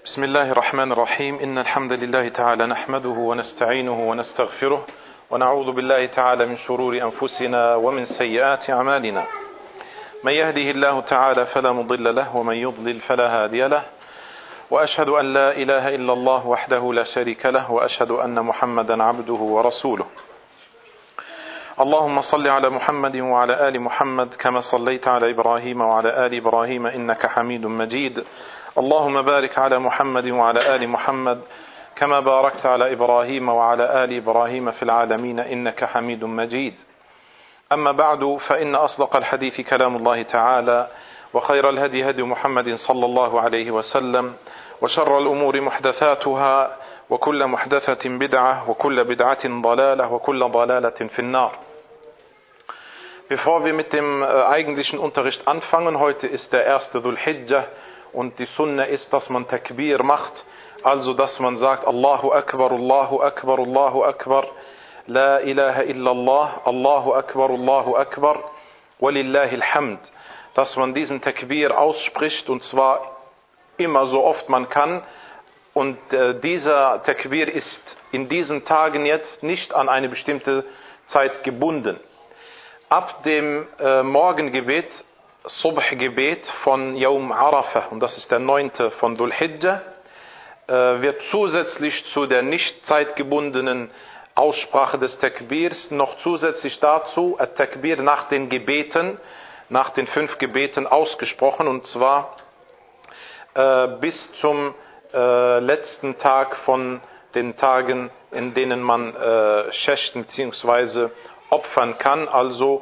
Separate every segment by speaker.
Speaker 1: بسم الله الرحمن الرحيم إن الحمد لله تعالى نحمده ونستعينه ونستغفره ونعوذ بالله تعالى من شرور أنفسنا ومن سيئات أعمالنا من يهده الله تعالى فلا مضل له ومن يضلل فلا هادي له وأشهد أن لا إله إلا الله وحده لا شريك له وأشهد أن محمدا عبده ورسوله اللهم صل على محمد وعلى آل محمد كما صليت على إبراهيم وعلى آل إبراهيم إنك حميد مجيد اللهم بارك على محمد وعلى آل محمد كما باركت على إبراهيم وعلى آل إبراهيم في العالمين إنك حميد مجيد أما بعد فإن أصدق الحديث كلام الله تعالى وخير الهدي هدي محمد صلى الله عليه وسلم وشر الأمور محدثاتها وكل محدثة بدعة وكل بدعة ضلالة وكل ضلالة في النار. Bevor wir mit dem eigentlichen Unterricht anfangen, heute ist der erste Dhul Hijjah und die Sunna ist, dass man Takbir macht, also dass man sagt Allahu Akbar, Allahu Akbar, Allahu Akbar, La ilaha illallah, Allahu Akbar, Walillahi alhamd. Dass man diesen Takbir ausspricht und zwar immer so oft man kann. Und dieser Takbir ist in diesen Tagen jetzt nicht an eine bestimmte Zeit gebunden. Ab dem Morgengebet, Subh-Gebet von Yawm Arafah, und das ist der 9. von Dhul Hijjah, wird zusätzlich zu der nicht zeitgebundenen Aussprache des Takbirs noch zusätzlich dazu ein Takbir nach den Gebeten, nach den 5 Gebeten ausgesprochen, und zwar bis zum letzten Tag von den Tagen, in denen man schächten bzw. opfern kann, also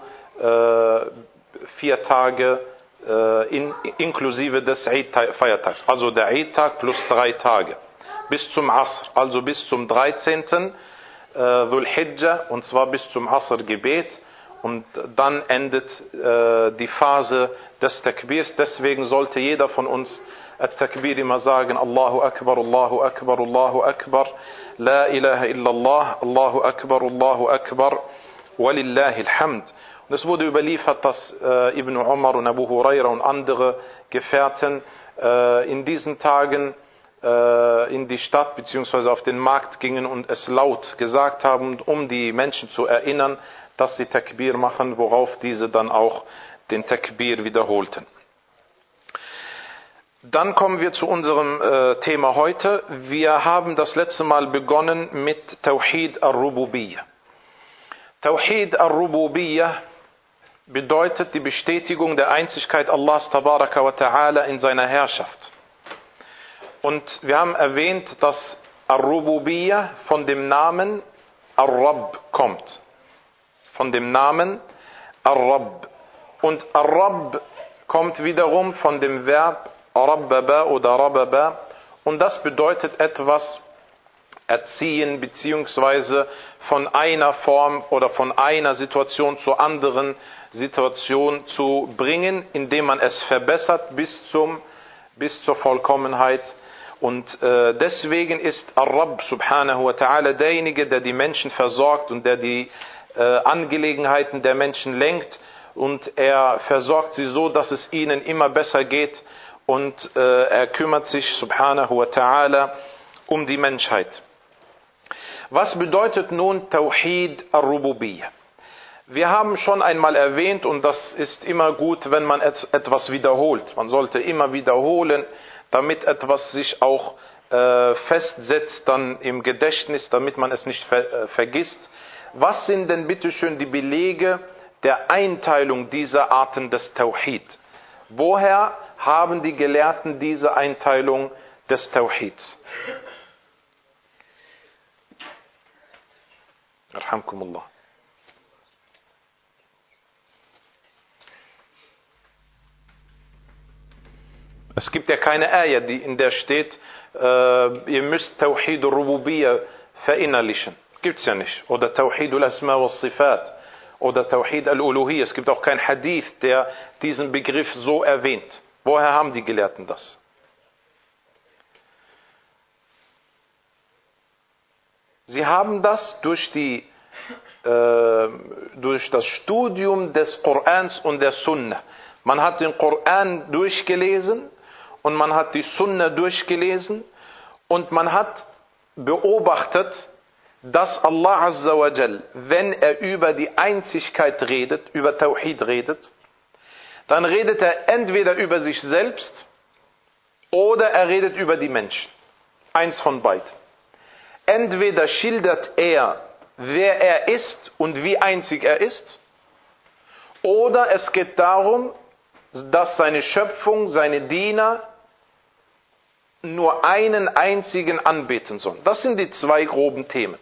Speaker 1: 4 Tage inklusive des Eid-Feiertags, also der Eid-Tag plus 3 Tage, bis zum Asr, also bis zum 13. Dhul Hijjah, und zwar bis zum Asr-Gebet, und dann endet die Phase des Takbirs. Deswegen sollte jeder von uns At-Takbir immer sagen, Allahu Akbar, Allahu Akbar, Allahu Akbar, La ilaha illallah, Allahu Akbar, Walillahi alhamd. Und es wurde überliefert, dass Ibn Umar und Abu Huraira und andere Gefährten in diesen Tagen in die Stadt bzw. auf den Markt gingen und es laut gesagt haben, um die Menschen zu erinnern, dass sie Takbir machen, worauf diese dann auch den Takbir wiederholten. Dann kommen wir zu unserem Thema heute. Wir haben das letzte Mal begonnen mit Tawhid al-Rububiyyah. Tawhid al-Rububiyyah bedeutet die Bestätigung der Einzigkeit Allahs Tabaraka wa Ta'ala in seiner Herrschaft. Und wir haben erwähnt, dass al-Rububiyyah von dem Namen al-Rabb kommt. Von dem Namen al-Rabb. Und al-Rabb kommt wiederum von dem Verb Rabbaba oder Rababa, und das bedeutet etwas erziehen beziehungsweise von einer Form oder von einer Situation zur anderen Situation zu bringen, indem man es verbessert bis zur Vollkommenheit. Und deswegen ist Ar-Rabb subhanahu wa ta'ala derjenige, der die Menschen versorgt und der die Angelegenheiten der Menschen lenkt, und er versorgt sie so, dass es ihnen immer besser geht, und er kümmert sich subhanahu wa ta'ala um die Menschheit. Was bedeutet nun Tawhid al-Rububiyyah? Wir haben schon einmal erwähnt, und das ist immer gut, wenn man etwas wiederholt. Man sollte immer wiederholen, damit etwas sich auch festsetzt dann im Gedächtnis, damit man es nicht vergisst. Was sind denn bitteschön die Belege der Einteilung dieser Arten des Tawhid? Woher haben die Gelehrten diese Einteilung des Tawhids? Arhamkumullah. Es gibt ja keine Ayah, in der steht, ihr müsst Tawhid al-Rububiyyah verinnerlichen. Gibt's ja nicht. Oder Tawhid al-Asma wa Sifat. Oder Tawhid al-Uluhiyyah. Es gibt auch kein Hadith, der diesen Begriff so erwähnt. Woher haben die Gelehrten das? Sie haben das durch das Studium des Korans und der Sunna. Man hat den Koran durchgelesen und man hat die Sunna durchgelesen und man hat beobachtet, dass Allah Azza wa Jal, wenn er über die Einzigkeit redet, über Tawhid redet, dann redet er entweder über sich selbst oder er redet über die Menschen. Eins von beiden. Entweder schildert er, wer er ist und wie einzig er ist, oder es geht darum, dass seine Schöpfung, seine Diener nur einen einzigen anbeten sollen. Das sind die zwei groben Themen.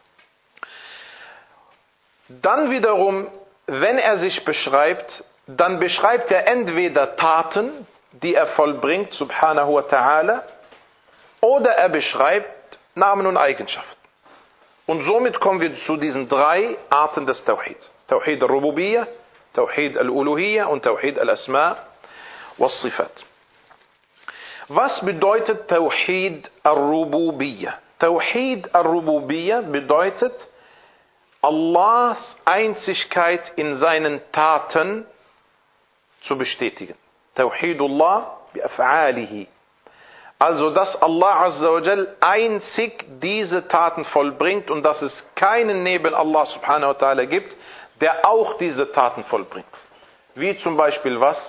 Speaker 1: Dann wiederum, wenn er sich beschreibt, dann beschreibt er entweder Taten, die er vollbringt, subhanahu wa ta'ala, oder er beschreibt Namen und Eigenschaften. Und somit kommen wir zu diesen drei Arten des Tawhid. Tawhid al-Rububiyyah, Tawhid al-Uluhiyyah und Tawhid al-Asma' was-Sifat. Was bedeutet Tawhid al-Rububiyyah? Tawhid al-Rububiyyah bedeutet Allahs Einzigkeit in seinen Taten zu bestätigen. Tawhidullah bi af'alihi. Also, dass Allah Azza wa Jal einzig diese Taten vollbringt und dass es keinen neben Allah subhanahu wa ta'ala gibt, der auch diese Taten vollbringt. Wie zum Beispiel was?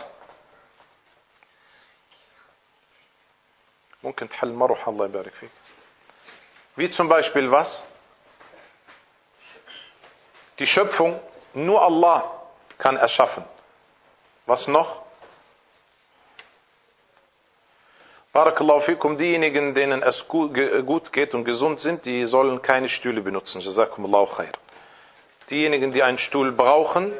Speaker 1: Wie zum Beispiel was? Die Schöpfung, nur Allah kann erschaffen. Was noch? Barakallahu fikum, diejenigen, denen es gut geht und gesund sind, die sollen keine Stühle benutzen. Jazakumullahu khair. Diejenigen, die einen Stuhl brauchen,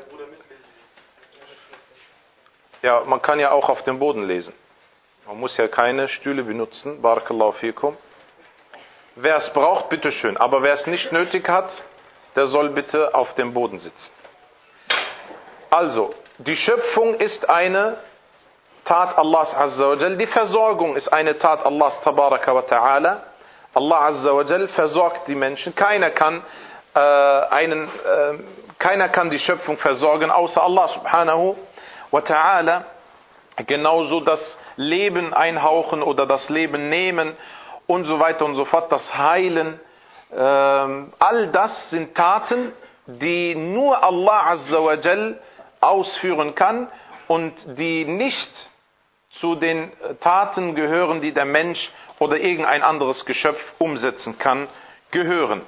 Speaker 1: ja, man kann ja auch auf dem Boden lesen. Man muss ja keine Stühle benutzen. Barakallahu fikum. Wer es braucht, bitteschön. Aber wer es nicht nötig hat, der soll bitte auf dem Boden sitzen. Also, die Schöpfung ist eine Tat Allahs Azza wa Jal. Die Versorgung ist eine Tat Allahs Tabaraka wa Ta'ala. Allah Azza wa Jal versorgt die Menschen. Keiner kann die Schöpfung versorgen, außer Allah Subhanahu wa Ta'ala. Genauso das Leben einhauchen oder das Leben nehmen und so weiter und so fort, das Heilen. All das sind Taten, die nur Allah Azza wa Jal ausführen kann und die nicht zu den Taten gehören, die der Mensch oder irgendein anderes Geschöpf umsetzen kann, gehören.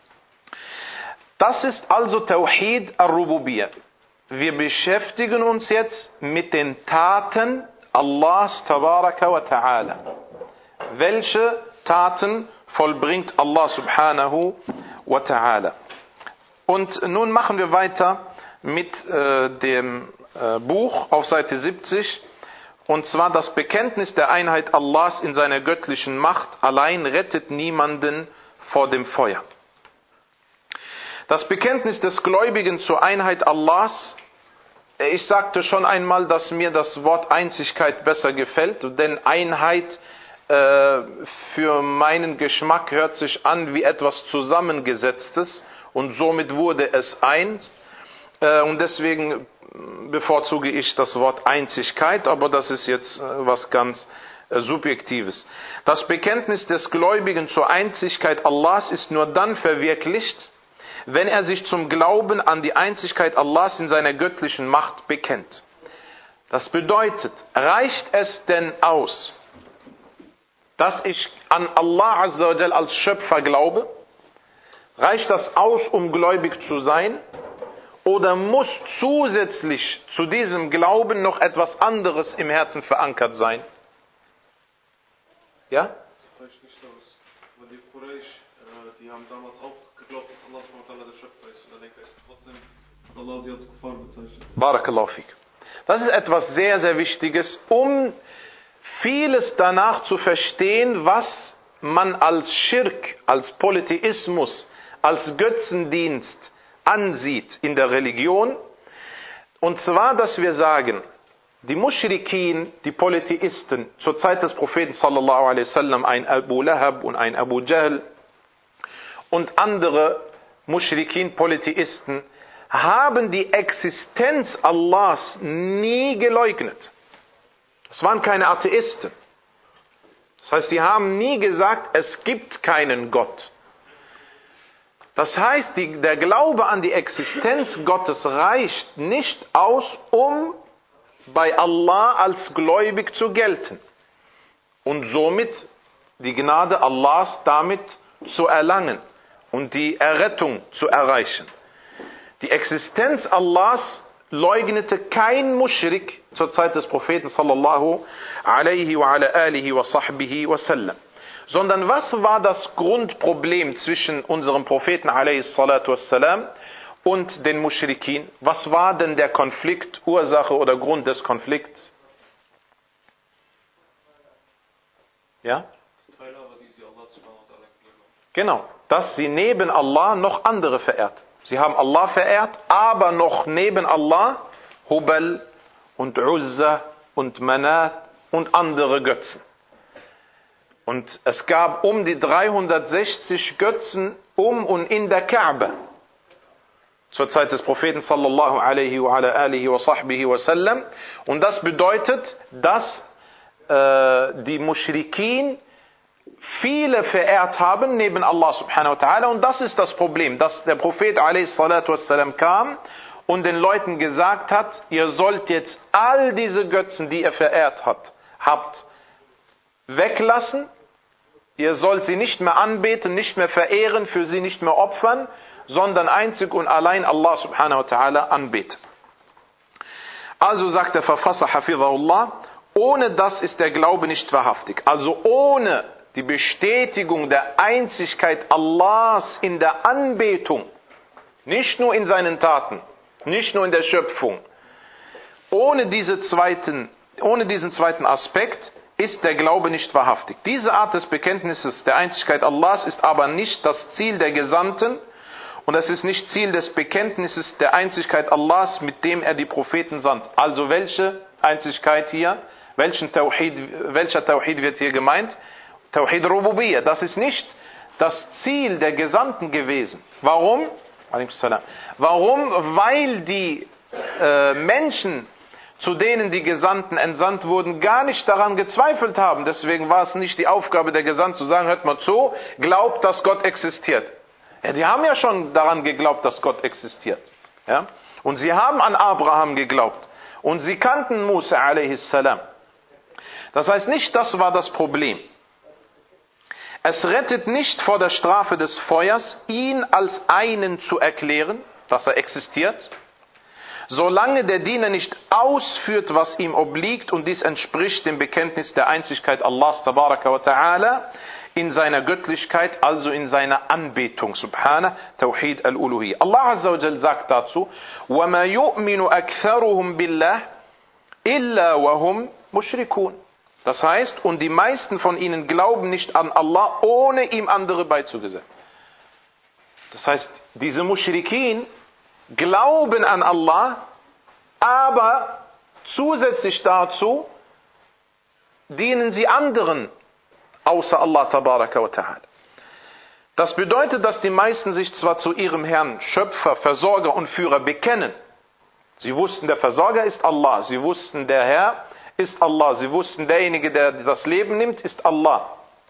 Speaker 1: Das ist also Tawhid al-Rububiyyah. Wir beschäftigen uns jetzt mit den Taten Allahs Tabaraka wa Ta'ala. Welche Taten vollbringt Allah subhanahu wa ta'ala? Und nun machen wir weiter mit dem Buch auf Seite 70, und zwar das Bekenntnis der Einheit Allahs in seiner göttlichen Macht allein rettet niemanden vor dem Feuer. Das Bekenntnis des Gläubigen zur Einheit Allahs, ich sagte schon einmal, dass mir das Wort Einzigkeit besser gefällt, denn Einheit für meinen Geschmack hört sich an wie etwas Zusammengesetztes und somit wurde es eins. Und deswegen bevorzuge ich das Wort Einzigkeit, aber das ist jetzt was ganz Subjektives. Das Bekenntnis des Gläubigen zur Einzigkeit Allahs ist nur dann verwirklicht, wenn er sich zum Glauben an die Einzigkeit Allahs in seiner göttlichen Macht bekennt. Das bedeutet, reicht es denn aus, dass ich an Allah Azza wa Jal als Schöpfer glaube? Reicht das aus, um gläubig zu sein? Oder muss zusätzlich zu diesem Glauben noch etwas anderes im Herzen verankert sein? Ja?
Speaker 2: Das reicht nicht aus. Weil die Quraysh, die haben damals auch geglaubt, dass Allah subhanahu der Schöpfer ist. Und da denkt er trotzdem, hat Allah sie als Kuffar bezeichnet.
Speaker 1: Barakallahu fik. Das ist etwas sehr, sehr Wichtiges, um vieles danach zu verstehen, was man als Schirk, als Polytheismus, als Götzendienst ansieht in der Religion. Und zwar, dass wir sagen, die Muschrikin, die Polytheisten, zur Zeit des Propheten sallallahu alaihi wasallam, ein Abu Lahab und ein Abu Jahl und andere Muschrikin, Polytheisten, haben die Existenz Allahs nie geleugnet. Es waren keine Atheisten. Das heißt, die haben nie gesagt, es gibt keinen Gott. Das heißt, der Glaube an die Existenz Gottes reicht nicht aus, um bei Allah als gläubig zu gelten und somit die Gnade Allahs damit zu erlangen und die Errettung zu erreichen. Die Existenz Allahs leugnete kein Muschrik zur Zeit des Propheten sallallahu alaihi wa ala alihi wa sahbihi wa sallam. Sondern was war das Grundproblem zwischen unserem Propheten alaihi salatu wassalam und den Muschrikin? Was war denn der Konflikt, Ursache oder Grund des Konflikts? Ja? Genau, dass sie neben Allah noch andere verehrt. Sie haben Allah verehrt, aber noch neben Allah Hubal und Uzza und Manat und andere Götzen. Und es gab um die 360 Götzen und in der Kaaba zur Zeit des Propheten sallallahu alaihi wa ala alihi wa sahbihi wa sallam. Und das bedeutet, dass die Muschrikin viele verehrt haben neben Allah subhanahu wa ta'ala. Und das ist das Problem, dass der Prophet alaihi salatu wassalam kam und den Leuten gesagt hat, ihr sollt jetzt all diese Götzen, die ihr verehrt habt, weglassen. Ihr sollt sie nicht mehr anbeten, nicht mehr verehren, für sie nicht mehr opfern, sondern einzig und allein Allah subhanahu wa ta'ala anbeten. Also sagt der Verfasser Hafizahullah, ohne das ist der Glaube nicht wahrhaftig. Also ohne die Bestätigung der Einzigkeit Allahs in der Anbetung, nicht nur in seinen Taten, nicht nur in der Schöpfung, ohne diesen zweiten Aspekt ist der Glaube nicht wahrhaftig. Diese Art des Bekenntnisses der Einzigkeit Allahs ist aber nicht das Ziel der Gesandten und es ist nicht Ziel des Bekenntnisses der Einzigkeit Allahs, mit dem er die Propheten sandt. Also welche Einzigkeit hier? Welcher Tawhid wird hier gemeint? Tawhid Rububiyyah. Das ist nicht das Ziel der Gesandten gewesen. Warum? Warum? Weil die Menschen, zu denen die Gesandten entsandt wurden, gar nicht daran gezweifelt haben. Deswegen war es nicht die Aufgabe der Gesandten zu sagen, hört mal zu, glaubt, dass Gott existiert. Ja, die haben ja schon daran geglaubt, dass Gott existiert. Ja? Und sie haben an Abraham geglaubt. Und sie kannten Musa a.s. Das heißt nicht, das war das Problem. Es rettet nicht vor der Strafe des Feuers, ihn als einen zu erklären, dass er existiert, solange der Diener nicht ausführt, was ihm obliegt, und dies entspricht dem Bekenntnis der Einzigkeit Allahs tabaraka wa ta'ala in seiner Göttlichkeit, also in seiner Anbetung, subhana, Tawhid al-Uluhiyya. Allah azza wa jal sagt dazu, وَمَا يُؤْمِنُ أَكْثَرُهُمْ بِاللَّهِ إِلَّا وَهُمْ مُشْرِكُونَ. Das heißt, und die meisten von ihnen glauben nicht an Allah, ohne ihm andere beizugesellen. Das heißt, diese Muschrikin glauben an Allah, aber zusätzlich dazu dienen sie anderen außer Allah tabaraka wa ta'ala. Das bedeutet, dass die meisten sich zwar zu ihrem Herrn, Schöpfer, Versorger und Führer bekennen. Sie wussten, der Versorger ist Allah. Sie wussten, der Herr ist Allah. Sie wussten, derjenige, der das Leben nimmt, ist Allah.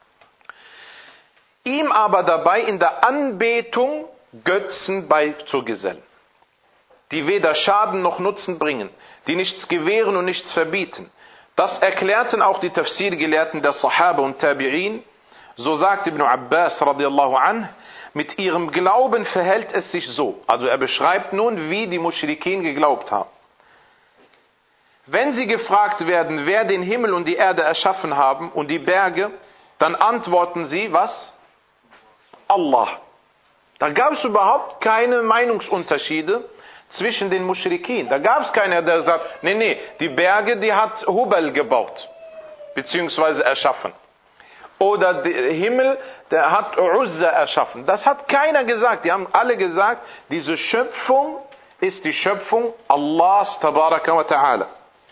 Speaker 1: Ihm aber dabei in der Anbetung Götzen beizugesellen, die weder Schaden noch Nutzen bringen, die nichts gewähren und nichts verbieten. Das erklärten auch die Tafsir-Gelehrten der Sahaba und Tabi'in. So sagt Ibn Abbas radiallahu anh, mit ihrem Glauben verhält es sich so. Also er beschreibt nun, wie die Muschrikin geglaubt haben. Wenn sie gefragt werden, wer den Himmel und die Erde erschaffen haben und die Berge, dann antworten sie, was? Allah. Da gab es überhaupt keine Meinungsunterschiede zwischen den Muschrikin. Da gab es keiner, der sagt, nee, die Berge, die hat Hubal gebaut, beziehungsweise erschaffen. Oder der Himmel, der hat Uzza erschaffen. Das hat keiner gesagt. Die haben alle gesagt, diese Schöpfung ist die Schöpfung Allahs tabaraka wa ta'ala.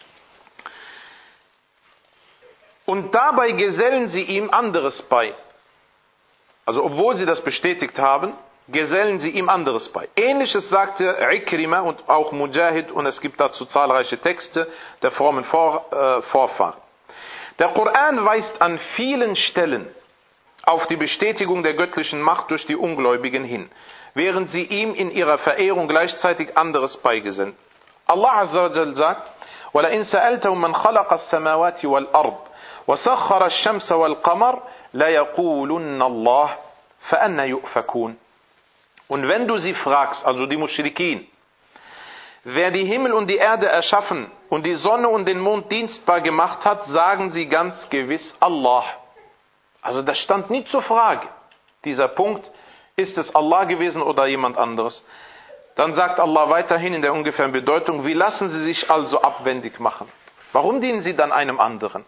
Speaker 1: Und dabei gesellen sie ihm anderes bei. Also obwohl sie das bestätigt haben, gesellen sie ihm anderes bei. Ähnliches sagte Ikrima und auch Mujahid, und es gibt dazu zahlreiche Texte der frommen Vorfahren. Der Koran weist an vielen Stellen auf die Bestätigung der göttlichen Macht durch die Ungläubigen hin, während sie ihm in ihrer Verehrung gleichzeitig anderes beigesellt. Allah Azza wa Jal sagt: وَلَئِنْ سَأَلْتَهُمْ مَنْ خَلَقَ السَّمَاوَاتِ وَالْأَرْضِ وَسَخَّرَ الشَّمْسَ وَالْقَمَرَ لَيَقُولُنَّ اللَّهُ فَأَنَّى يُؤْفَكُونَ. Und wenn du sie fragst, also die Muschrikin, wer die Himmel und die Erde erschaffen und die Sonne und den Mond dienstbar gemacht hat, sagen sie ganz gewiss Allah. Also das stand nie zur Frage. Dieser Punkt, ist es Allah gewesen oder jemand anderes? Dann sagt Allah weiterhin in der ungefähren Bedeutung: Wie lassen sie sich also abwendig machen? Warum dienen sie dann einem anderen?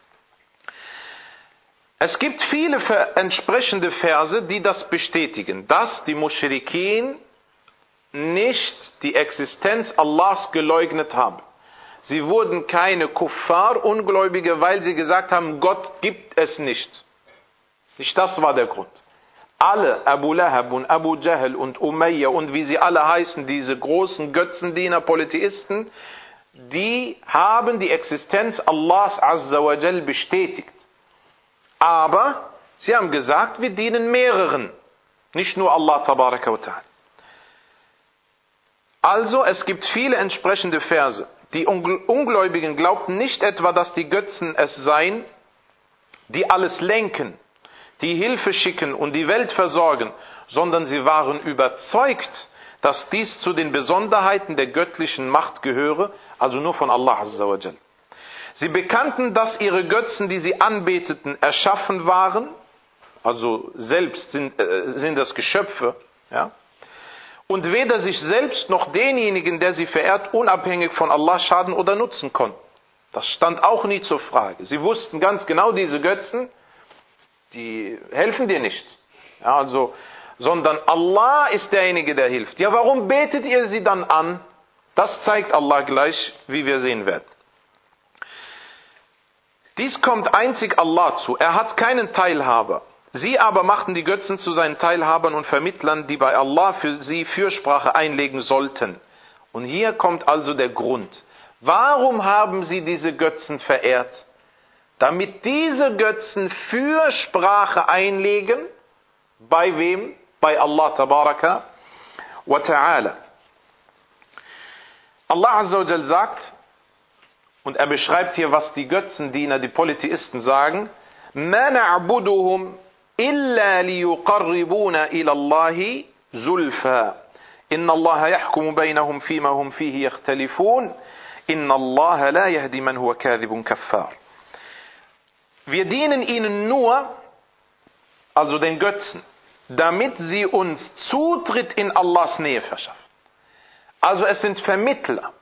Speaker 1: Es gibt viele entsprechende Verse, die das bestätigen, dass die Muschrikin nicht die Existenz Allahs geleugnet haben. Sie wurden keine Kuffar, Ungläubige, weil sie gesagt haben, Gott gibt es nicht. Nicht das war der Grund. Alle, Abu Lahab und Abu Jahl und Umayya und wie sie alle heißen, diese großen Götzendiener, Polytheisten, die haben die Existenz Allahs Azza wa Jal bestätigt. Aber sie haben gesagt, wir dienen mehreren, nicht nur Allah Tabaraka wa Ta'ala. Also es gibt viele entsprechende Verse. Die Ungläubigen glaubten nicht etwa, dass die Götzen es seien, die alles lenken, die Hilfe schicken und die Welt versorgen, sondern sie waren überzeugt, dass dies zu den Besonderheiten der göttlichen Macht gehöre, also nur von Allah Azza wa Jal. Sie bekannten, dass ihre Götzen, die sie anbeteten, erschaffen waren, also selbst sind das Geschöpfe, ja, und weder sich selbst noch denjenigen, der sie verehrt, unabhängig von Allah schaden oder nutzen konnten. Das stand auch nie zur Frage. Sie wussten ganz genau, diese Götzen, die helfen dir nicht. Ja, also, sondern Allah ist derjenige, der hilft. Ja, warum betet ihr sie dann an? Das zeigt Allah gleich, wie wir sehen werden. Dies kommt einzig Allah zu. Er hat keinen Teilhaber. Sie aber machten die Götzen zu seinen Teilhabern und Vermittlern, die bei Allah für sie Fürsprache einlegen sollten. Und hier kommt also der Grund. Warum haben sie diese Götzen verehrt? Damit diese Götzen Fürsprache einlegen. Bei wem? Bei Allah Tabaraka wa Ta'ala. Allah Azza wa Jal sagt, und er beschreibt hier, was die Götzendiener, die Polytheisten sagen: مَا نَعْبُدُهُمْ إِلَّا لِيُقَرِّبُونَ إِلَى اللَّهِ زُلْفَى إِنَّ اللَّهَ يَحْكُمُ بَيْنَهُمْ فِيمَا هُمْ فِيهِ يَخْتَلِفُونَ إِنَّ اللَّهَ لَا يَهْدِي مَنْ هُوَ كَاذِبٌ كَفَّارٌ. Wir dienen ihnen nur, also den Götzen, damit sie uns Zutritt in Allahs Nähe verschaffen. Also es sind Vermittler.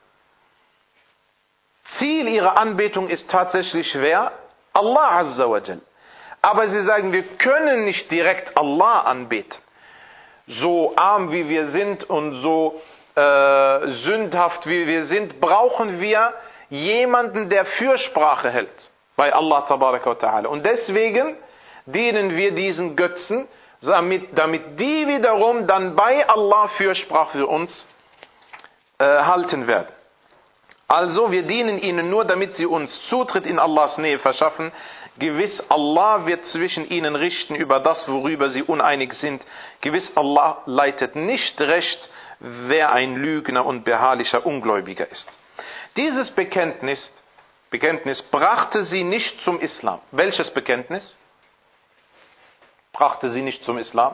Speaker 1: Ziel ihrer Anbetung ist tatsächlich wer? Allah Azza wa Jal. Aber sie sagen, wir können nicht direkt Allah anbeten. So arm wie wir sind und so sündhaft wie wir sind, brauchen wir jemanden, der Fürsprache hält bei Allah Tabaraka wa Ta'ala. Und deswegen dienen wir diesen Götzen, damit die wiederum dann bei Allah Fürsprache für uns halten werden. Also wir dienen ihnen nur, damit sie uns Zutritt in Allahs Nähe verschaffen. Gewiss, Allah wird zwischen ihnen richten über das, worüber sie uneinig sind. Gewiss, Allah leitet nicht recht, wer ein Lügner und beharrlicher Ungläubiger ist. Dieses Bekenntnis brachte sie nicht zum Islam. Welches Bekenntnis brachte sie nicht zum Islam?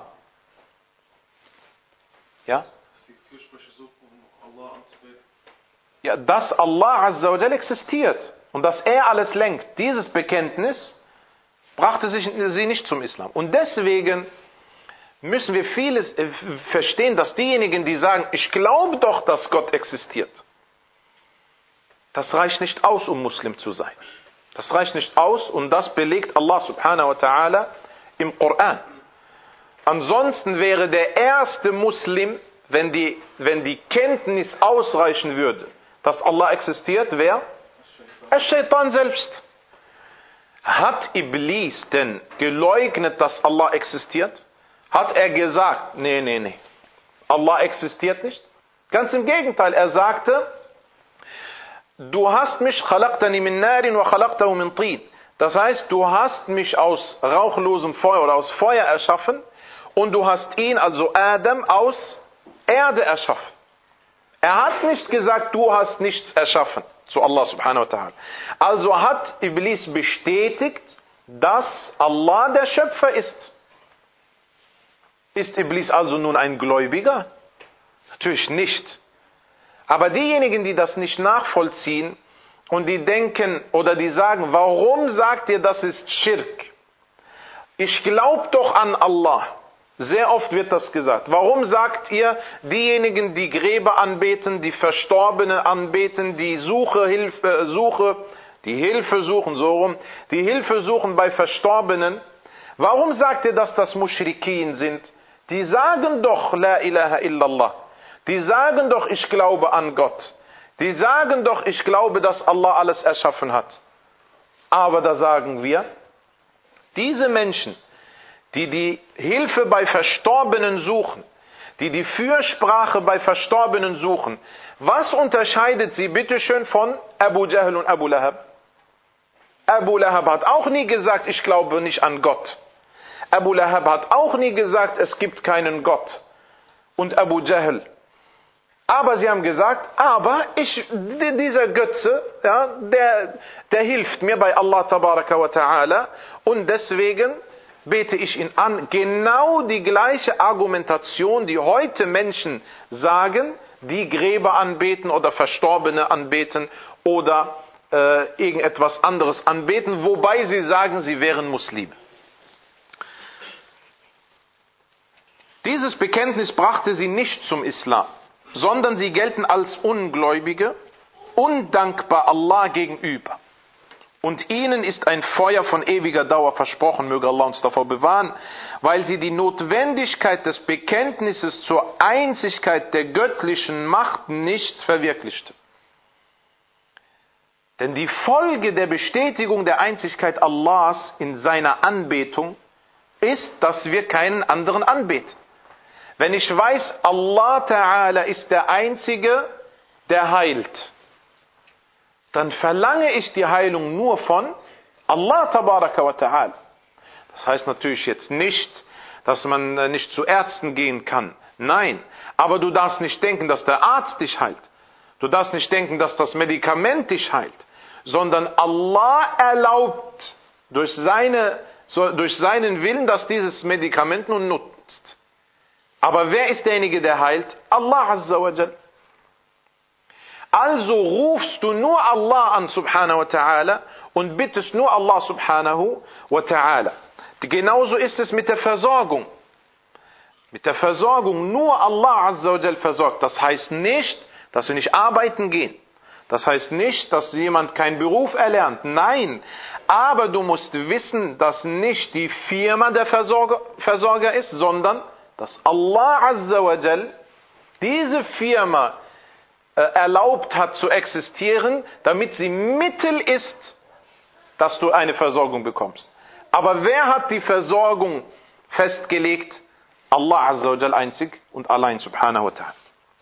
Speaker 1: Ja? Ja, dass Allah Azza wa Jal existiert und dass er alles lenkt. Dieses Bekenntnis brachte sie nicht zum Islam. Und deswegen müssen wir vieles verstehen, dass diejenigen, die sagen, ich glaube doch, dass Gott existiert, das reicht nicht aus, um Muslim zu sein. Das reicht nicht aus und das belegt Allah subhanahu wa ta'ala im Koran. Ansonsten wäre der erste Muslim, wenn die Kenntnis ausreichen würde, dass Allah existiert, wer? Ash-Shaytan selbst. Hat Iblis denn geleugnet, dass Allah existiert? Hat er gesagt, nee, Allah existiert nicht? Ganz im Gegenteil, er sagte, du hast mich khalaqtani min narin wa khalaqtahu min tin. Das heißt, du hast mich aus rauchlosem Feuer oder aus Feuer erschaffen und du hast ihn, also Adam, aus Erde erschaffen. Er hat nicht gesagt, du hast nichts erschaffen, zu Allah subhanahu wa ta'ala. Also hat Iblis bestätigt, dass Allah der Schöpfer ist. Ist Iblis also nun ein Gläubiger? Natürlich nicht. Aber diejenigen, die das nicht nachvollziehen und die denken oder die sagen, warum sagt ihr, das ist Schirk? Ich glaube doch an Allah. Sehr oft wird das gesagt. Warum sagt ihr, diejenigen, die Gräber anbeten, die Verstorbene anbeten, die Hilfe suchen bei Verstorbenen, warum sagt ihr, dass das Muschrikin sind? Die sagen doch, La ilaha illallah. Die sagen doch, ich glaube an Gott. Die sagen doch, ich glaube, dass Allah alles erschaffen hat. Aber da sagen wir, diese Menschen, die die Hilfe bei Verstorbenen suchen, die die Fürsprache bei Verstorbenen suchen, was unterscheidet sie bitteschön von Abu Jahl und Abu Lahab? Abu Lahab hat auch nie gesagt, ich glaube nicht an Gott. Abu Lahab hat auch nie gesagt, es gibt keinen Gott. Und Abu Jahl. Aber sie haben gesagt, dieser Götze, ja, der hilft mir bei Allah tabaraka wa ta'ala und deswegen bete ich ihn an. Genau die gleiche Argumentation, die heute Menschen sagen, die Gräber anbeten oder Verstorbene anbeten oder irgendetwas anderes anbeten, wobei sie sagen, sie wären Muslime. Dieses Bekenntnis brachte sie nicht zum Islam, sondern sie gelten als Ungläubige, undankbar Allah gegenüber. Und ihnen ist ein Feuer von ewiger Dauer versprochen, möge Allah uns davor bewahren, weil sie die Notwendigkeit des Bekenntnisses zur Einzigkeit der göttlichen Macht nicht verwirklichten. Denn die Folge der Bestätigung der Einzigkeit Allahs in seiner Anbetung ist, dass wir keinen anderen anbeten. Wenn ich weiß, Allah Ta'ala ist der Einzige, der heilt, dann verlange ich die Heilung nur von Allah Tabaraka wa Ta'ala. Das heißt natürlich jetzt nicht, dass man nicht zu Ärzten gehen kann. Nein, aber du darfst nicht denken, dass der Arzt dich heilt. Du darfst nicht denken, dass das Medikament dich heilt, sondern Allah erlaubt durch seinen Willen, dass dieses Medikament nun nutzt. Aber wer ist derjenige, der heilt? Allah Azza wa Jal. Also rufst du nur Allah an subhanahu wa ta'ala und bittest nur Allah subhanahu wa ta'ala. Genauso ist es mit der Versorgung. Mit der Versorgung nur Allah Azza wa Jal versorgt. Das heißt nicht, dass wir nicht arbeiten gehen. Das heißt nicht, dass jemand keinen Beruf erlernt. Nein, aber du musst wissen, dass nicht die Firma der Versorger ist, sondern dass Allah Azza wa Jal diese Firma erlaubt hat zu existieren, damit sie Mittel ist, dass du eine Versorgung bekommst. Aber wer hat die Versorgung festgelegt? Allah Azza wa Jal einzig und allein subhanahu wa ta'ala.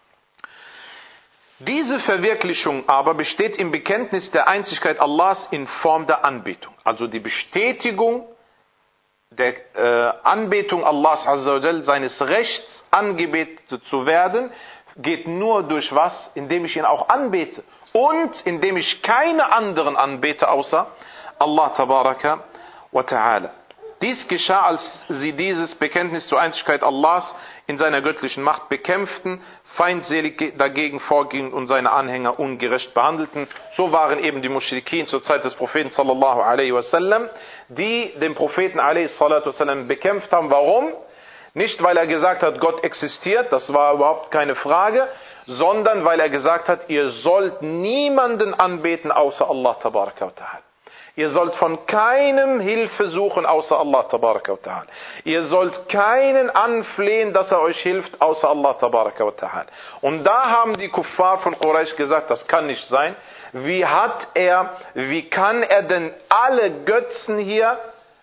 Speaker 1: Diese Verwirklichung aber besteht im Bekenntnis der Einzigkeit Allahs in Form der Anbetung. Also die Bestätigung der Anbetung Allahs Azza wa Jal, seines Rechts angebetet zu werden, geht nur durch was? Indem ich ihn auch anbete. Und indem ich keine anderen anbete, außer Allah Tabaraka wa Ta'ala. Dies geschah, als sie dieses Bekenntnis zur Einzigkeit Allahs in seiner göttlichen Macht bekämpften, feindselig dagegen vorgingen und seine Anhänger ungerecht behandelten. So waren eben die Muschrikin zur Zeit des Propheten sallallahu alaihi wasallam, die den Propheten alaihi salatu wasallam bekämpft haben. Warum? Nicht, weil er gesagt hat, Gott existiert, das war überhaupt keine Frage, sondern weil er gesagt hat, ihr sollt niemanden anbeten außer Allah tabaraka wa ta'ala. Ihr sollt von keinem Hilfe suchen außer Allah tabaraka wa ta'ala. Ihr sollt keinen anflehen, dass er euch hilft außer Allah tabaraka wa ta'ala. Und da haben die Kuffar von Quraysh gesagt, das kann nicht sein. Wie kann er denn alle Götzen hier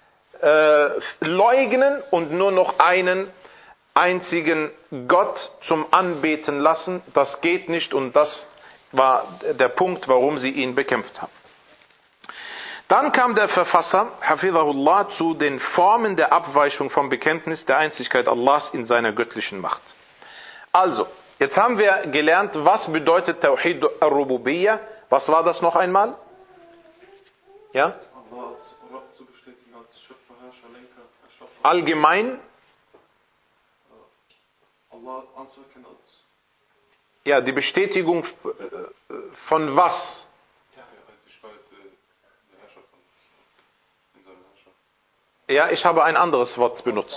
Speaker 1: leugnen und nur noch einen einzigen Gott zum Anbeten lassen? Das geht nicht und das war der Punkt, warum sie ihn bekämpft haben. Dann kam der Verfasser, Hafidhahullah, zu den Formen der Abweichung vom Bekenntnis der Einzigkeit Allahs in seiner göttlichen Macht. Also, jetzt haben wir gelernt, was bedeutet Tawhid al-Rububiyyah. Was war das noch einmal? Ja?
Speaker 2: Allah als Rabb zu bestätigen, als Schöpfer, Herrscher, Lenker, Erschaffer.
Speaker 1: Allgemein?
Speaker 2: Allah anzuerkennen als...
Speaker 1: Ja, die Bestätigung von was?
Speaker 2: Ja, die Einzigkeit der Herrscher in seiner Herrschaft.
Speaker 1: Ja, ich habe ein anderes Wort benutzt.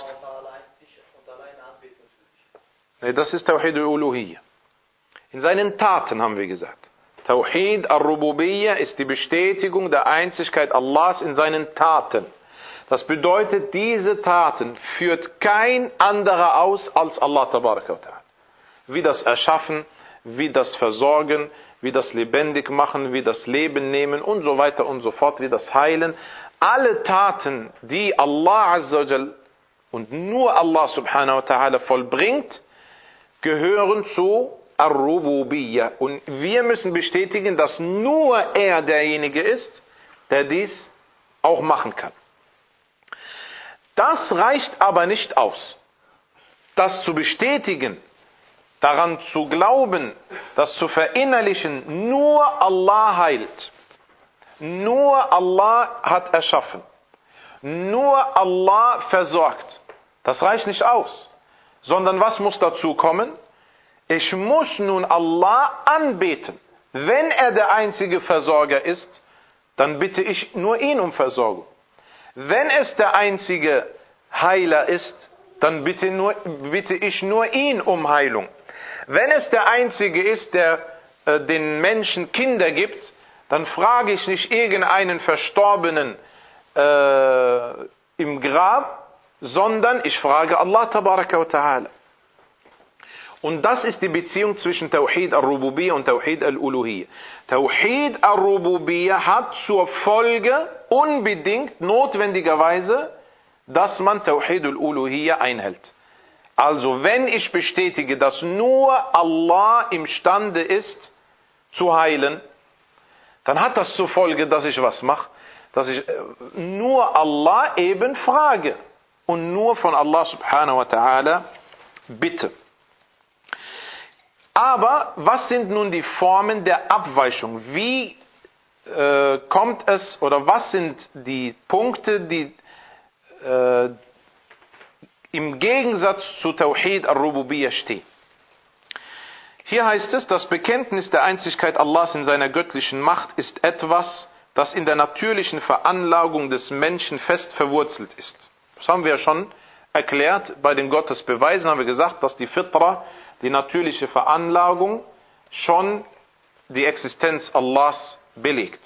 Speaker 1: Nee, das ist Tawhid al-Uluhiyyah. In seinen Taten haben wir gesagt. Tawhid al-Rububiyyah ist die Bestätigung der Einzigkeit Allahs in seinen Taten. Das bedeutet, diese Taten führt kein anderer aus als Allah Tabaraka wa Ta'ala. Wie das Erschaffen, wie das Versorgen, wie das Lebendig machen, wie das Leben nehmen und so weiter und so fort, wie das Heilen. Alle Taten, die Allah Azza wa Jal und nur Allah Subhanahu wa Ta'ala vollbringt, gehören zu Ar-Rububiyyah. Und wir müssen bestätigen, dass nur er derjenige ist, der dies auch machen kann. Das reicht aber nicht aus. Das zu bestätigen, daran zu glauben, das zu verinnerlichen, nur Allah heilt. Nur Allah hat erschaffen. Nur Allah versorgt. Das reicht nicht aus. Sondern was muss dazu kommen? Ich muss nun Allah anbeten. Wenn er der einzige Versorger ist, dann bitte ich nur ihn um Versorgung. Wenn es der einzige Heiler ist, dann bitte ich nur ihn um Heilung. Wenn es der einzige ist, der den Menschen Kinder gibt, dann frage ich nicht irgendeinen Verstorbenen im Grab, sondern ich frage Allah Tabaraka wa Ta'ala. Und das ist die Beziehung zwischen Tawhid al-Rububiyyah und Tawhid al-Uluhiyyah. Tawhid al-Rububiyyah hat zur Folge unbedingt, notwendigerweise, dass man Tawhid al-Uluhiyyah einhält. Also wenn ich bestätige, dass nur Allah imstande ist zu heilen, dann hat das zur Folge, dass ich was mache? Dass ich nur Allah eben frage und nur von Allah subhanahu wa ta'ala bitte. Aber was sind nun die Formen der Abweichung? Wie kommt es oder was sind die Punkte, die im Gegensatz zu Tawhid al-Rububiyyah stehen? Hier heißt es, das Bekenntnis der Einzigkeit Allahs in seiner göttlichen Macht ist etwas, das in der natürlichen Veranlagung des Menschen fest verwurzelt ist. Das haben wir ja schon erklärt. Bei den Gottesbeweisen haben wir gesagt, dass die Fitra, die natürliche Veranlagung, schon die Existenz Allahs belegt.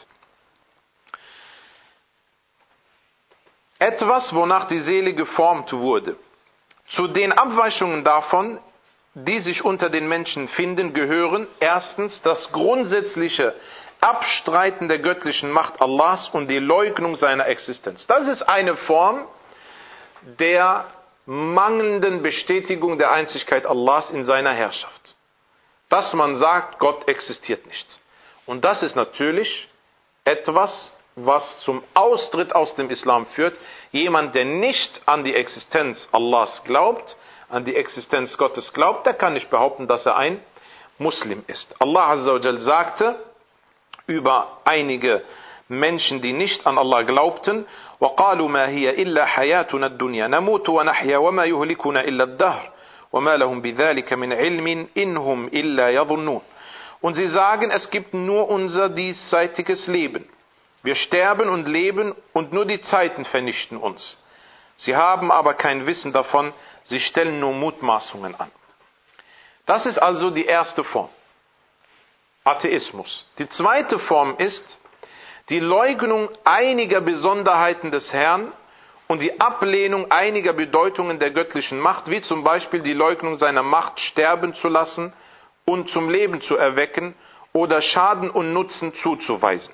Speaker 1: Etwas, wonach die Seele geformt wurde. Zu den Abweichungen davon, die sich unter den Menschen finden, gehören erstens das grundsätzliche Abstreiten der göttlichen Macht Allahs und die Leugnung seiner Existenz. Das ist eine Form der mangelnden Bestätigung der Einzigkeit Allahs in seiner Herrschaft. Dass man sagt, Gott existiert nicht. Und das ist natürlich etwas, was zum Austritt aus dem Islam führt. Jemand, der nicht an die Existenz Allahs glaubt, an die Existenz Gottes glaubt, der kann nicht behaupten, dass er ein Muslim ist. Allah Azza wa Jal sagte über einige Menschen, die nicht an Allah glaubten, وَقَالُوا مَا هِيَ إِلَّا حَيَاتُنَا الدُّنْيَا نَمُوتُ وَنَحْيَا وَمَا يُهْلِكُنَا إِلَّا الدَّهْرُ وَمَا لَهُمْ بِذَلِكَ مِنْ عِلْمٍ إِنْ هُمْ إِلَّا يَظُنُّونَ. Und sie sagen, es gibt nur unser diesseitiges Leben. Wir sterben und leben und nur die Zeiten vernichten uns. Sie haben aber kein Wissen davon, sie stellen nur Mutmaßungen an. Das ist also die erste Form. Atheismus. Die zweite Form ist die Leugnung einiger Besonderheiten des Herrn und die Ablehnung einiger Bedeutungen der göttlichen Macht, wie zum Beispiel die Leugnung seiner Macht, sterben zu lassen und zum Leben zu erwecken oder Schaden und Nutzen zuzuweisen.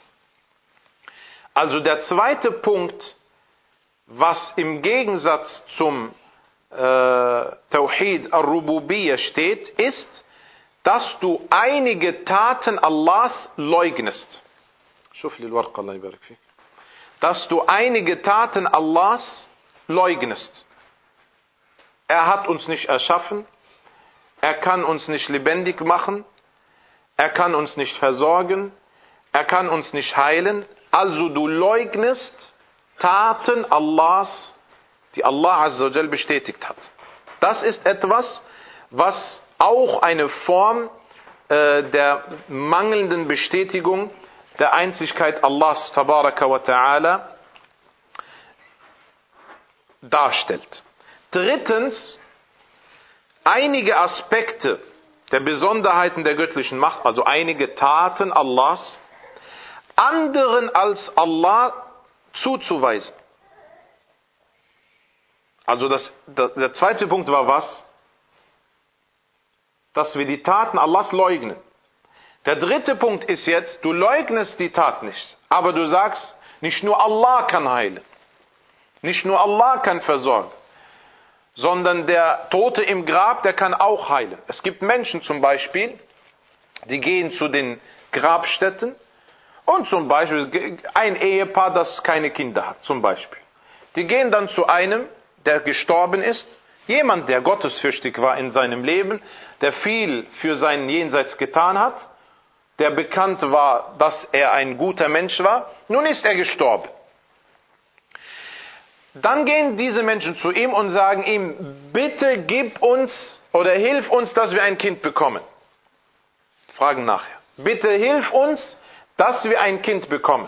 Speaker 1: Also der zweite Punkt, was im Gegensatz zum Tawhid al-Rububiyyah steht, ist, dass du einige Taten Allahs leugnest. شوف لي الورقة الله يبارك فيك. dass du einige Taten Allahs leugnest. Er hat uns nicht erschaffen, er kann uns nicht lebendig machen, er kann uns nicht versorgen, er kann uns nicht heilen. Also du leugnest Taten Allahs, die Allah Azza wa Jal bestätigt hat. Das ist etwas, was auch eine Form der mangelnden Bestätigung der Einzigkeit Allahs Tabaraka wa Ta'ala darstellt. Drittens, einige Aspekte der Besonderheiten der göttlichen Macht, also einige Taten Allahs, anderen als Allah zuzuweisen. Also der zweite Punkt war was? Dass wir die Taten Allahs leugnen. Der dritte Punkt ist jetzt, du leugnest die Tat nicht, aber du sagst, nicht nur Allah kann heilen, nicht nur Allah kann versorgen, sondern der Tote im Grab, der kann auch heilen. Es gibt Menschen zum Beispiel, die gehen zu den Grabstätten und zum Beispiel ein Ehepaar, das keine Kinder hat, zum Beispiel. Die gehen dann zu einem, der gestorben ist, jemand, der gottesfürchtig war in seinem Leben, der viel für sein Jenseits getan hat, der bekannt war, dass er ein guter Mensch war, nun ist er gestorben. Dann gehen diese Menschen zu ihm und sagen ihm, bitte gib uns oder hilf uns, dass wir ein Kind bekommen. Fragen nachher. Bitte hilf uns, dass wir ein Kind bekommen.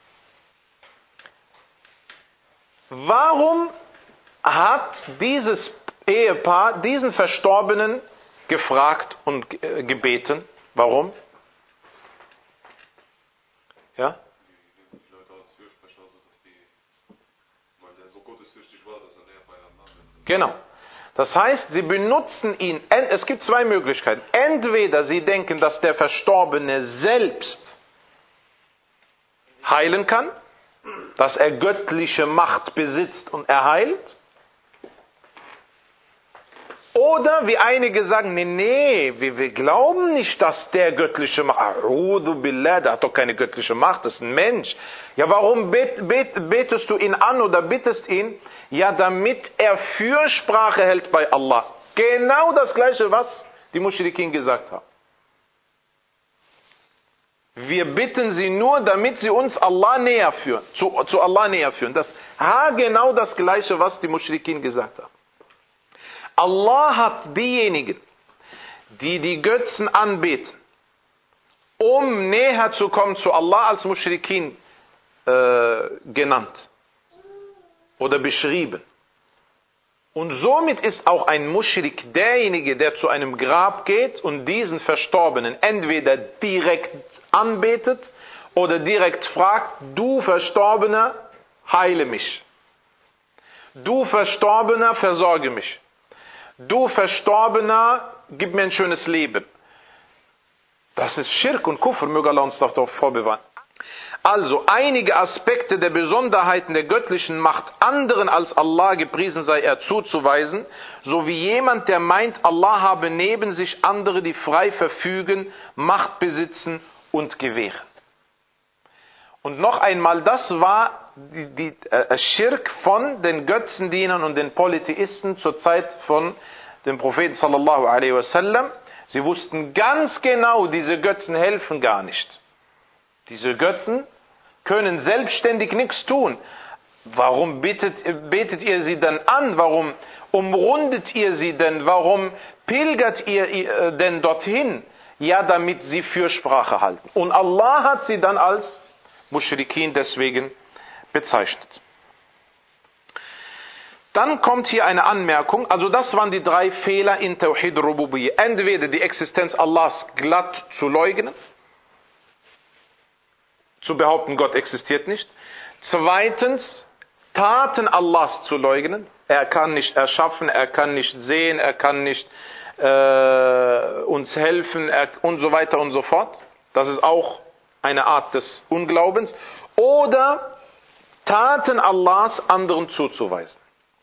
Speaker 1: Warum hat dieses Ehepaar diesen Verstorbenen gefragt und gebeten? Warum? Ja?
Speaker 2: Die Leute aus Fürsprecher, also dass weil der so gottesfürchtig war, dass er näher beieinander ist.
Speaker 1: Genau. Das heißt, sie benutzen ihn. Es gibt zwei Möglichkeiten. Entweder sie denken, dass der Verstorbene selbst heilen kann, dass er göttliche Macht besitzt und er heilt. Oder wie einige sagen, nee, wir glauben nicht, dass der göttliche Macht, A'udhu Billah, der hat doch keine göttliche Macht, das ist ein Mensch. Ja, warum betest du ihn an oder bittest ihn? Ja, damit er Fürsprache hält bei Allah. Genau das Gleiche, was die Muschrikin gesagt haben. Wir bitten sie nur, damit sie uns Allah näher führen, zu Allah näher führen. Das genau das Gleiche, was die Muschrikin gesagt haben. Allah hat diejenigen, die die Götzen anbeten, um näher zu kommen zu Allah, als Muschrikin genannt oder beschrieben. Und somit ist auch ein Muschrik derjenige, der zu einem Grab geht und diesen Verstorbenen entweder direkt anbetet oder direkt fragt, du Verstorbener, heile mich. Du Verstorbener, versorge mich. Du Verstorbener, gib mir ein schönes Leben. Das ist Schirk und Kufr, möge Allah uns davor vorbewahren. Also einige Aspekte der Besonderheiten der göttlichen Macht anderen als Allah, gepriesen sei er, zuzuweisen, so wie jemand, der meint, Allah habe neben sich andere, die frei verfügen, Macht besitzen und gewähren. Und noch einmal, das war die Schirk von den Götzendienern und den Polytheisten zur Zeit von dem Propheten sallallahu alaihi wasallam. Sie wussten ganz genau, diese Götzen helfen gar nicht. Diese Götzen können selbstständig nichts tun. Warum betet ihr sie denn an? Warum umrundet ihr sie denn? Warum pilgert ihr denn dorthin? Ja, damit sie Fürsprache halten. Und Allah hat sie dann als Muschrikin deswegen bezeichnet. Dann kommt hier eine Anmerkung, also das waren die drei Fehler in Tawhid Rububiyyah. Entweder die Existenz Allahs glatt zu leugnen, zu behaupten, Gott existiert nicht. Zweitens, Taten Allahs zu leugnen. Er kann nicht erschaffen, er kann nicht sehen, er kann nicht uns helfen und so weiter und so fort. Das ist auch eine Art des Unglaubens. Oder Taten Allahs anderen zuzuweisen.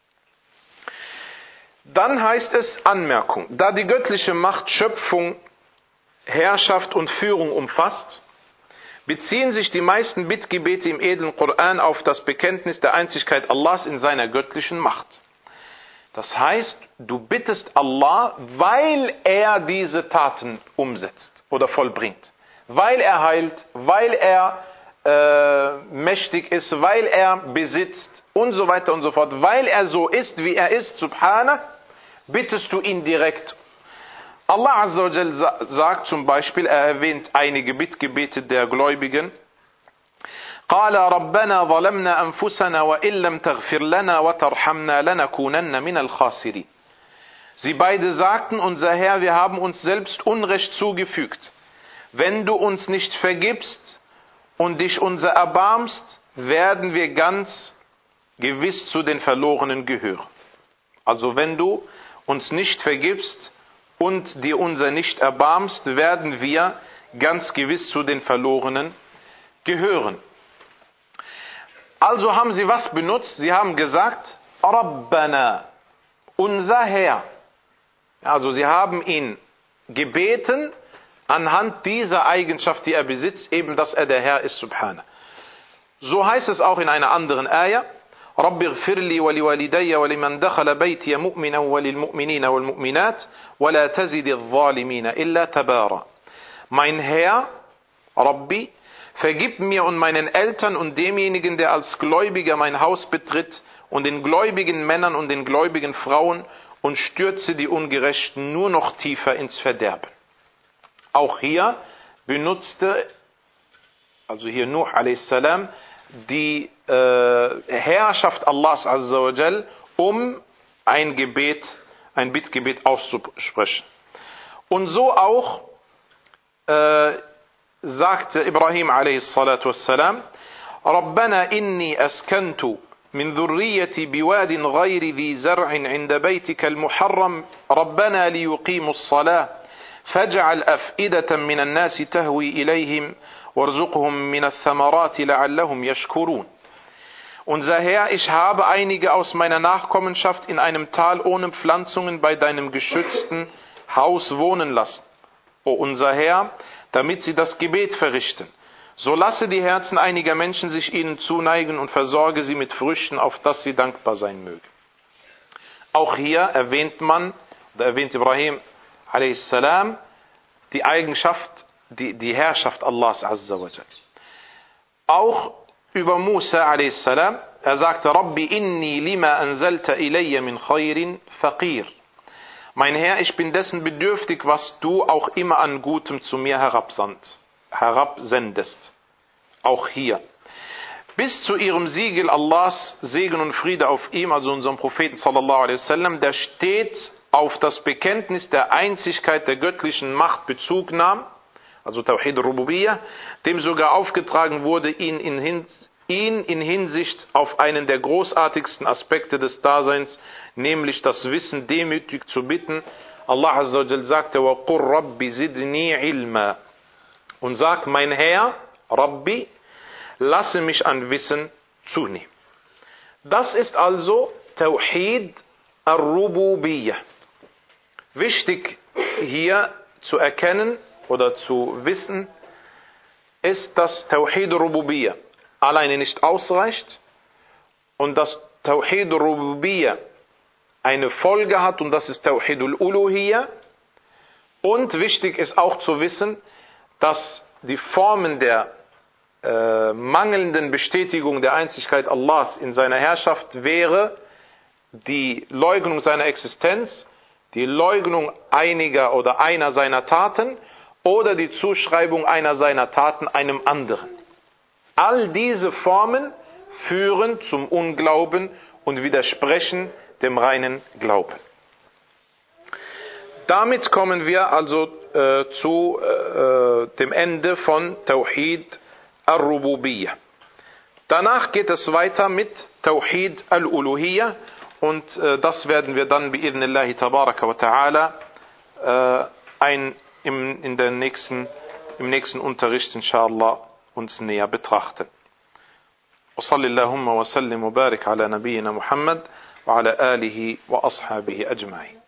Speaker 1: Dann heißt es Anmerkung, da die göttliche Macht Schöpfung, Herrschaft und Führung umfasst, beziehen sich die meisten Bittgebete im edlen Koran auf das Bekenntnis der Einzigkeit Allahs in seiner göttlichen Macht. Das heißt, du bittest Allah, weil er diese Taten umsetzt oder vollbringt. Weil er heilt, weil er mächtig ist, weil er besitzt und so weiter und so fort. Weil er so ist, wie er ist, subhanah, bittest du ihn direkt. Allah Azza wa Jal sagt zum Beispiel, er erwähnt einige Bittgebete der Gläubigen. قال ربنا ظلمنا أنفسنا وإن لم تغفر لنا وترحمنا لنكونن من الخاسرين. Sie beide sagten, unser Herr, wir haben uns selbst Unrecht zugefügt. Wenn du uns nicht vergibst und dich unser erbarmst, werden wir ganz gewiss zu den Verlorenen gehören. Also wenn du uns nicht vergibst und dir unser nicht erbarmst, werden wir ganz gewiss zu den Verlorenen gehören. Also haben sie was benutzt? Sie haben gesagt, Rabbana, unser Herr. Also sie haben ihn gebeten, anhand dieser Eigenschaft, die er besitzt, eben, dass er der Herr ist, subhanah. So heißt es auch in einer anderen Ayah, Rabbi ighfir li wa liwalidayya wa liman dakhala baytiya mu'minan wa lilmu'minina wal mu'minat wa la tazidi adh-dhalimina illa tabara. Mein Herr, Rabbi, vergib mir und meinen Eltern und demjenigen, der als Gläubiger mein Haus betritt, und den gläubigen Männern und den gläubigen Frauen, und stürze die Ungerechten nur noch tiefer ins Verderben. Auch hier benutzte, also hier Nuh a.s., die Herrschaft Allahs Azza wa Jal, um ein Bittgebet auszusprechen. Und so auch sagte Ibrahim a.s. Rabbana inni askantu من ذريتي بواد غير ذي زرع عند بيتك المحرم ربنا ليقيموا الصلاة فاجعل أفئدة من الناس تهوي إليهم وارزقهم من الثمرات لعلهم يشكرون. Unser Herr, ich habe einige aus meiner Nachkommenschaft in einem Tal ohne Pflanzungen bei deinem geschützten Haus wohnen lassen. O unser Herr, damit sie das Gebet verrichten. So lasse die Herzen einiger Menschen sich ihnen zuneigen und versorge sie mit Früchten, auf das sie dankbar sein mögen. Auch hier erwähnt Ibrahim a.s. die Eigenschaft, die Herrschaft Allahs Azza wa Jal. Auch über Musa a.s. er sagte, Rabbi inni lima anzalta ilayya min khairin faqir. Mein Herr, ich bin dessen bedürftig, was du auch immer an Gutem zu mir herabsendest. Auch hier. Bis zu ihrem Siegel Allahs Segen und Friede auf ihm, also unserem Propheten sallallahu alaihi wasallam, der stets auf das Bekenntnis der Einzigkeit der göttlichen Macht Bezug nahm, also Tawhid al-Rububiyyah, dem sogar aufgetragen wurde, ihn in Hinsicht auf einen der großartigsten Aspekte des Daseins, nämlich das Wissen, demütig zu bitten. Allah Azza wa Jal sagte, وَقُلْ رَبِّ زِدْنِي عِلْمًا, und sag, mein Herr, Rabbi, lasse mich an Wissen zunehmen. Das ist also Tawhid al-Rububiyyah. Wichtig hier zu erkennen oder zu wissen, ist, dass Tawhid al-Rububiyyah alleine nicht ausreicht und dass Tawhid al-Rububiyyah eine Folge hat, und das ist Tawhid al-Uluhiyyah. Und wichtig ist auch zu wissen, dass die Formen der mangelnden Bestätigung der Einzigkeit Allahs in seiner Herrschaft wäre die Leugnung seiner Existenz, die Leugnung einiger oder einer seiner Taten oder die Zuschreibung einer seiner Taten einem anderen. All diese Formen führen zum Unglauben und widersprechen dem reinen Glauben. Damit kommen wir also zu dem Ende von Tawhid al-Rububiyyah. Danach geht es weiter mit Tawhid al-Uluhiyyah, und das werden wir dann bi'idhnillahi tabaraka wa ta'ala im nächsten Unterricht inshallah uns näher betrachten. Wa sallallahu wa sallim wa barik ala nabiyyina Muhammad wa ala alihi wa ashabihi ajma'in.